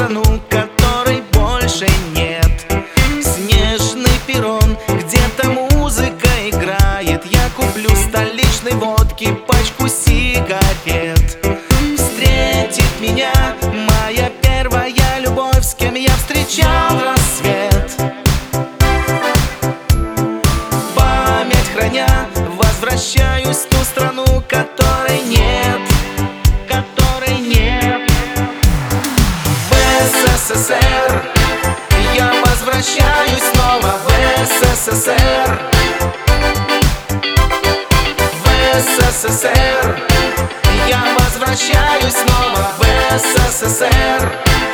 страну, которой больше нет. Снежный перрон, где-то музыка играет. Я куплю столичной водки, пачку сигарет. Встретит меня моя первая любовь, с кем я встречал рассвет. Память храня, возвращаюсь в ту страну, которой нет. В СССР я возвращаюсь снова в СССР. В СССР я возвращаюсь снова в СССР.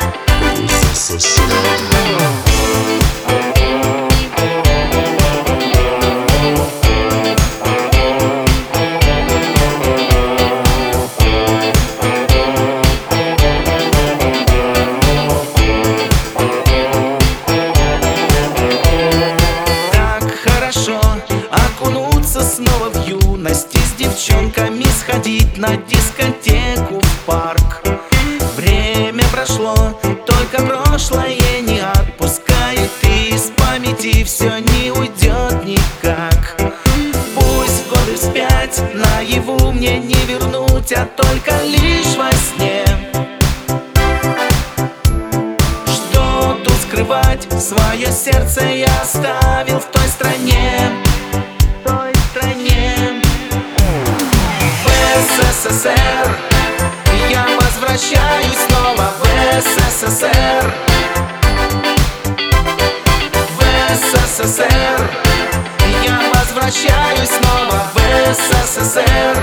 Снова в юности с девчонками сходить на дискотеку в парк. Время прошло, только прошлое не отпускает, и из памяти все не уйдет никак. Пусть годы вспять наяву мне не вернуть, а только лишь во сне. Что тут скрывать, свое сердце я оставил в той стране. СССР я возвращаюсь снова в СССР. В СССР я возвращаюсь снова в СССР.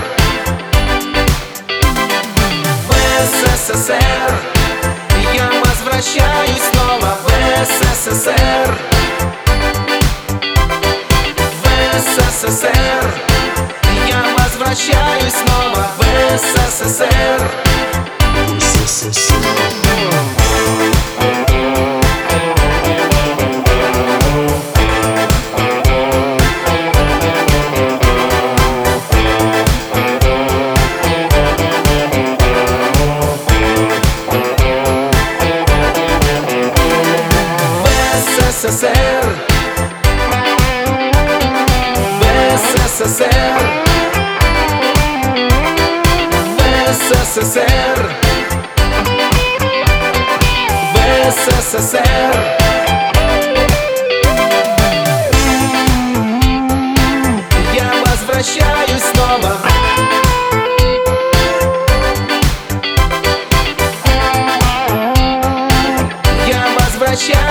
В СССР я возвращаюсь снова в СССР. В СССР я возвращаюсь снова в СССР. СССР, СССР, СССР, СССР. Я возвращаюсь снова. Я возвращаюсь.